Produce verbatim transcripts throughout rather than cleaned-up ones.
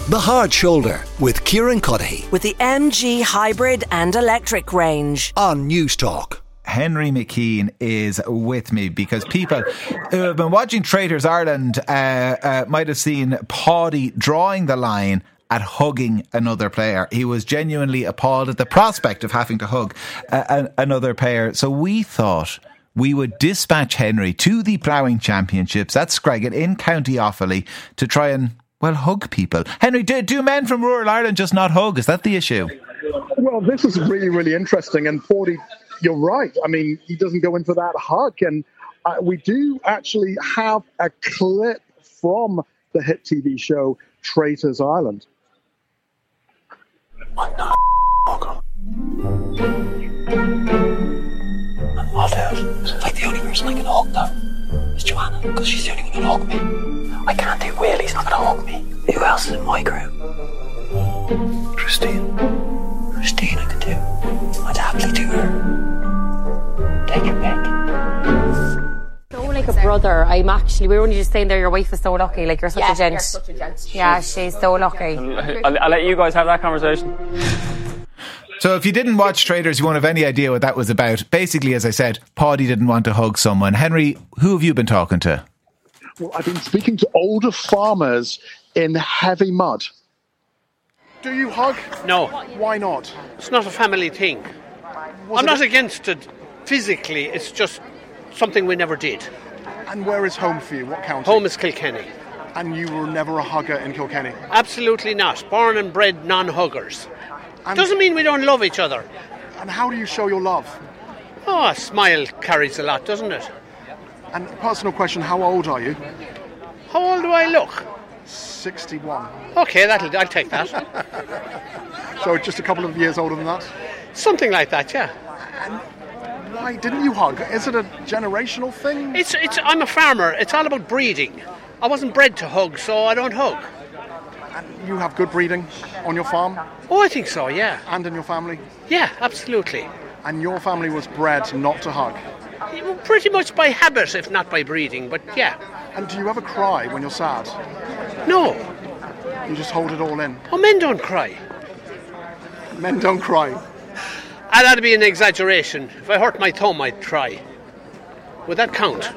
The Hard Shoulder with Kieran Cuddihy. With the M G Hybrid and Electric range. On News Talk. Henry McKean is with me because people who have been watching Traitors Ireland uh, uh, might have seen Paddy drawing the line at hugging another player. He was genuinely appalled at the prospect of having to hug uh, another player. So we thought we would dispatch Henry to the Ploughing Championships at Screggan in County Offaly to try and, well, hug people. Henry, do, do men from rural Ireland just not hug? Is that the issue? Well, this is really, really interesting. And Paddy, you're right. I mean, he doesn't go in for that hug. And uh, we do actually have a clip from the hit T V show Traitors Ireland. I'm not a hugger. I'll do it. Like the only person I can hug though is Joanna, because she's the only one who'll hug me. I can't do Will, he's not going to hug me. Who else is in my group? Christine. Christine I could do. I'd happily do her. Take your pick. So like a brother, I'm actually, we were only just saying there, your wife is so lucky, like you're such yeah, a gent. You're such a gent. Yeah, she's so lucky. I'll, I'll let you guys have that conversation. So if you didn't watch Traitors, you won't have any idea what that was about. Basically, as I said, Paddy didn't want to hug someone. Henry, who have you been talking to? Well, I've been speaking to older farmers in heavy mud. Do you hug? No. Why not? It's not a family thing. Was I'm it not a- against it physically, it's just something we never did. And where is home for you? What county? Home is Kilkenny. And you were never a hugger in Kilkenny? Absolutely not. Born and bred non-huggers. And, Doesn't mean we don't love each other. and how do you show your love? Oh, a smile carries a lot, doesn't it? And personal question, how old are you? How old do I look? sixty-one. Okay, that'll, I'll take that. So just a couple of years older than that? Something like that, yeah. Why didn't you hug? Is it a generational thing? It's, it's. I'm a farmer. It's all about breeding. I wasn't bred to hug, so I don't hug. And you have good breeding on your farm Oh, I think so, yeah. and in your family? Yeah, absolutely. And your family was bred not to hug? Pretty much by habit, if not by breeding, but yeah. And do you ever cry when you're sad? No. You just hold it all in? Oh, men don't cry. Men don't cry. Ah, that'd be an exaggeration. If I hurt my thumb, I'd cry. Would that count?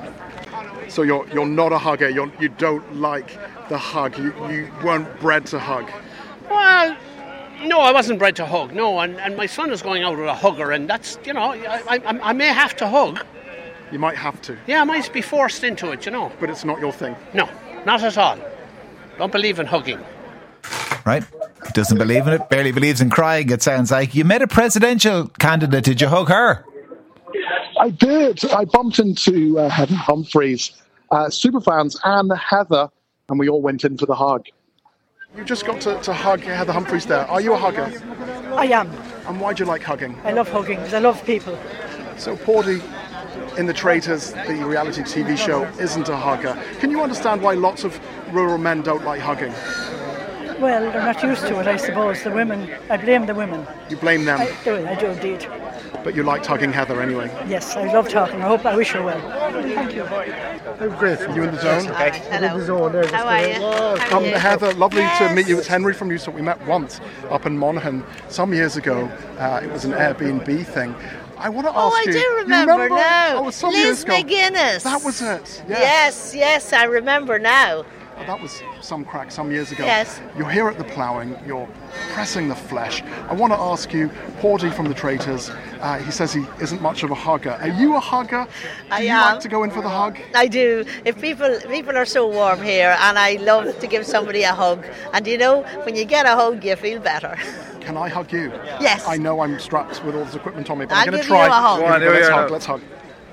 So you're you're not a hugger. You're, you don't like the hug. You you weren't bred to hug. Well, no, I wasn't bred to hug. No, and, and my son is going out with a hugger, and that's, you know, I, I, I may have to hug. You might have to, Yeah, I might be forced into it, you know. but it's not your thing. No, not at all. Don't believe in hugging. Right? He doesn't believe in it, barely believes in crying, it sounds like. You met a presidential candidate. Did you hug her? I did. I bumped into uh, Heather Humphreys, uh, superfans, and Heather, and we all went in for the hug. You just got to, to hug Heather Humphreys there. Are you a hugger? I am. And why do you like hugging? I love hugging because I love people. So Paddy, in The Traitors, the reality T V show, isn't a hugger. Can you understand why lots of rural men don't like hugging? Well, they're not used to it, I suppose. The women, I blame the women. You blame them, I do, I do indeed. but you liked hugging Heather anyway. Yes, I love talking. I hope, I wish her well. Thank you. Oh, great. You in the zone? Okay. Hello. How are you? How Um, are you? Heather, lovely Yes. to meet you. It's Henry from Newstalk. We met once up in Monaghan some years ago. Uh, it was an Airbnb thing. I want to Oh, ask I you. do you remember, remember? now. Oh, it was some years Liz ago. McGuinness. That was it. Yes. Yes, yes, I remember now. Oh, that was some crack some years ago. Yes. You're here at the ploughing. You're pressing the flesh. I want to ask you, Paddy from The Traitors, uh, he says he isn't much of a hugger. Are you a hugger? Do I you am. like to go in for the hug? I do. If people people are so warm here, and I love to give somebody a hug. And you know, when you get a hug, you feel better. Can I hug you? Yes. I know I'm strapped with all this equipment on me, but I'll I'm going to give you try. a hug. Here we Go on, go, here we let's are hug. now. Let's hug.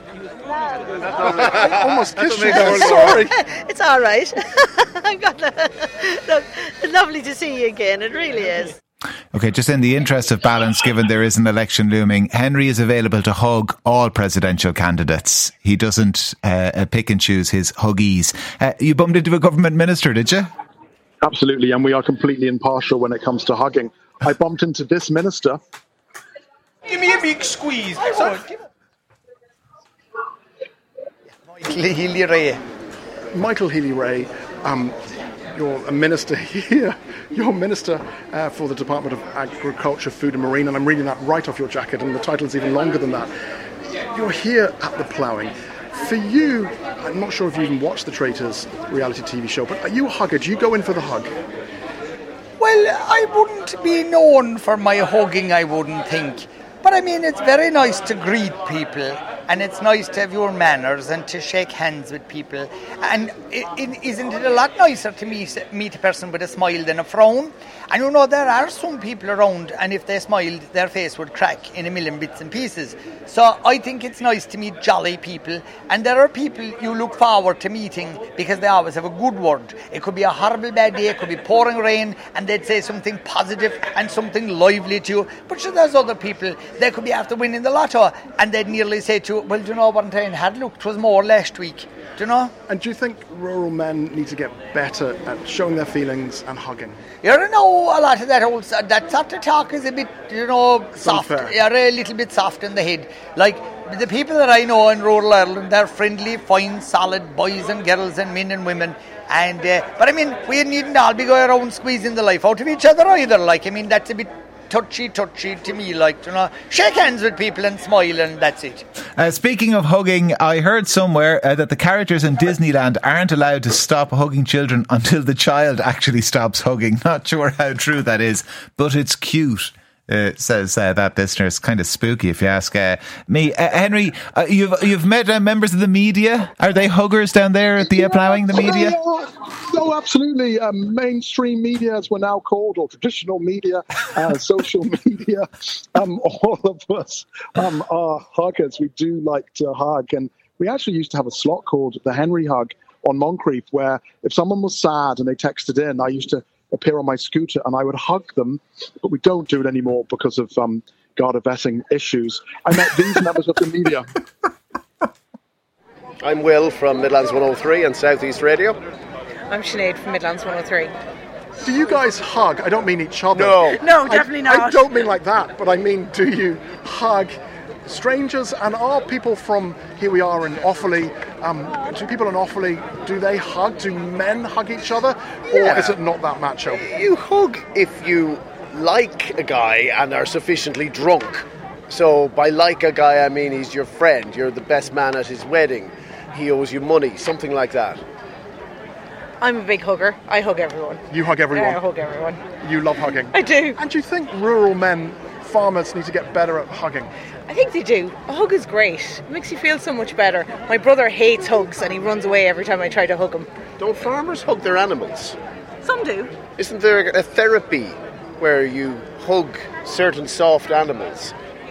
I almost kissed you. makes it worse. Sorry. It's all right. I've got the, look, it's lovely to see you again. It really is. Okay, just in the interest of balance, given there is an election looming, Henry is available to hug all presidential candidates. He doesn't uh, pick and choose his huggies. Uh, you bumped into a government minister, did you? Absolutely, and we are completely impartial when it comes to hugging. I bumped into this minister. Give me a big squeeze. Michael Healy-Rae. Michael Healy-Rae, um, you're a minister here. You're Minister uh, for the Department of Agriculture, Food and Marine, and I'm reading that right off your jacket, and the title's even longer than that. You're here at the ploughing. For you, I'm not sure if you even watched the Traitors reality T V show, but are you a hugger? Do you go in for the hug? Well, I wouldn't be known for my hugging, I wouldn't think. But I mean, it's very nice to greet people, and it's nice to have your manners and to shake hands with people. And it, it, isn't it a lot nicer to meet, meet a person with a smile than a frown? And you know, there are some people around, and if they smiled, their face would crack in a million bits and pieces. So I think it's nice to meet jolly people, and there are people you look forward to meeting because they always have a good word. It could be a horrible bad day, it could be pouring rain, and they'd say something positive and something lively to you. But sure, there's other people, they could be after winning the lotto, and they'd nearly say to you, well, do you know what I had looked, 'twas more last week. Do you know? And do you think rural men need to get better at showing their feelings and hugging? You know, a lot of that old that sort of talk is a bit, you know, soft. You're a little bit soft in the head. Like the people that I know in rural Ireland, they're friendly, fine, solid boys and girls and men and women. And uh, but I mean, we needn't all be going around squeezing the life out of each other either. Like I mean, that's a bit touchy touchy to me, like, you know, shake hands with people and smile, and that's it. Uh, speaking of hugging, I heard somewhere uh, that the characters in Disneyland aren't allowed to stop hugging children until the child actually stops hugging. Not sure how true that is, but it's cute. Uh, says uh, that listener. It's kind of spooky if you ask uh, me. Uh, Henry, uh, you've you've met uh, members of the media. Are they huggers down there at the uh, ploughing, the media? No, absolutely. Um, mainstream media, as we're now called, or traditional media, uh, social media. Um, all of us um, are huggers. We do like to hug. And we actually used to have a slot called the Henry Hug on Moncrief, where if someone was sad and they texted in, I used to appear on my scooter and I would hug them, but we don't do it anymore because of um, Garda vetting issues. I met these members of the media. I'm Will from Midlands one oh three and South East Radio. I'm Sinead from Midlands one oh three. Do you guys hug? I don't mean each other. No. No, definitely I, not. I don't mean like that, but I mean, do you hug strangers? And are people from, here we are in Offaly, um, do people in Offaly, do they hug? Do men hug each other? Yeah. Or is it not that macho? You hug if you like a guy and are sufficiently drunk. So by like a guy, I mean he's your friend. You're the best man at his wedding. He owes you money, something like that. I'm a big hugger. I hug everyone. You hug everyone? Yeah, I hug everyone. You love hugging? I do. And do you think rural men, farmers, need to get better at hugging? I think they do. A hug is great. It makes you feel so much better. My brother hates hugs and he runs away every time I try to hug him. Don't farmers hug their animals? Some do. Isn't there a therapy where you hug certain soft animals?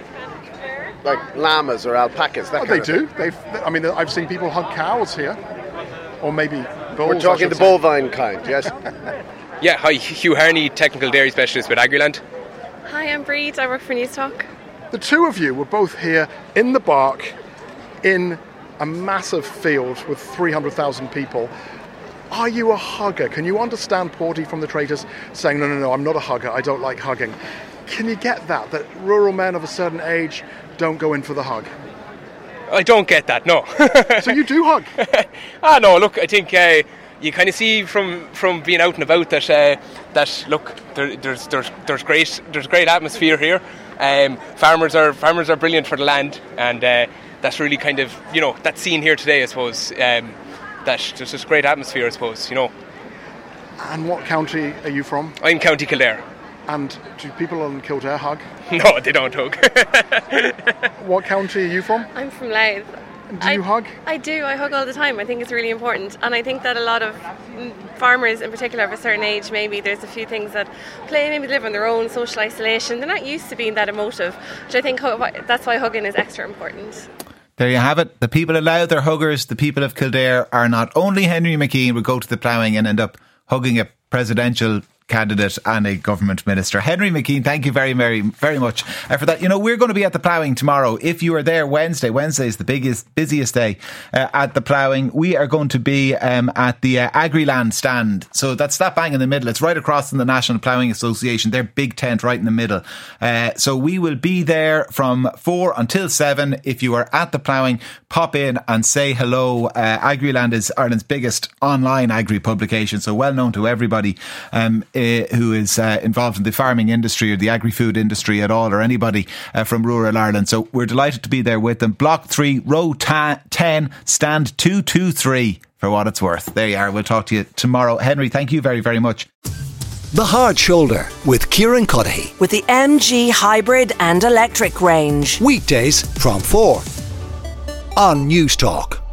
Like llamas or alpacas, that oh, kind they of do. thing. They've, I mean, I've seen people hug cows here. Or maybe bulls. We're talking the say. bovine kind, yes? Yeah, hi, Hugh Harney, Technical Dairy Specialist with Agriland. Hi, I'm Breed, I work for Newstalk. The two of you were both here in the Bark in a massive field with three hundred thousand people. Are you a hugger? Can you understand Porty from the Traitors saying, no, no, no, I'm not a hugger, I don't like hugging? Can you get that, that rural men of a certain age don't go in for the hug? I don't get that, no. So you do hug? ah, no, look, I think uh, you kind of see from, from being out and about that, uh, that look, there, there's there's there's great there's great atmosphere here. Um, farmers are farmers are brilliant for the land, and uh, that's really kind of, you know, that's seen here today, I suppose. Um, that there's this great atmosphere, I suppose, you know. And what county are you from? I'm County Kildare. And do people in Kildare hug? No, they don't hug. What county are you from? I'm from Louth. Do you I, hug? I do, I hug all the time. I think it's really important. And I think that a lot of farmers in particular of a certain age, maybe there's a few things that play, maybe live on their own, social isolation. They're not used to being that emotive, which I think that's why hugging is extra important. There you have it. The people of Louth are huggers. The people of Kildare are not. Only Henry McKean would go to the ploughing and end up hugging a presidential candidate and a government minister. Henry McKean, thank you very, very, very much uh, for that. You know, we're going to be at the ploughing tomorrow. If you are there Wednesday, Wednesday is the biggest, busiest day uh, at the ploughing. We are going to be um, at the uh, Agriland stand. So that's that bang in the middle. It's right across from the National Ploughing Association. Their big tent right in the middle. Uh, so we will be there from four until seven. If you are at the ploughing, pop in and say hello. Uh, Agriland is Ireland's biggest online agri publication, so well known to everybody um, uh, who is uh, involved in the farming industry or the agri-food industry at all, or anybody uh, from rural Ireland. So we're delighted to be there with them. Block three, row ta- ten, stand two two three for what it's worth. There you are. We'll talk to you tomorrow. Henry, thank you very, very much. The Hard Shoulder with Kieran Cuddihy. With the M G hybrid and electric range. Weekdays from four on News Talk.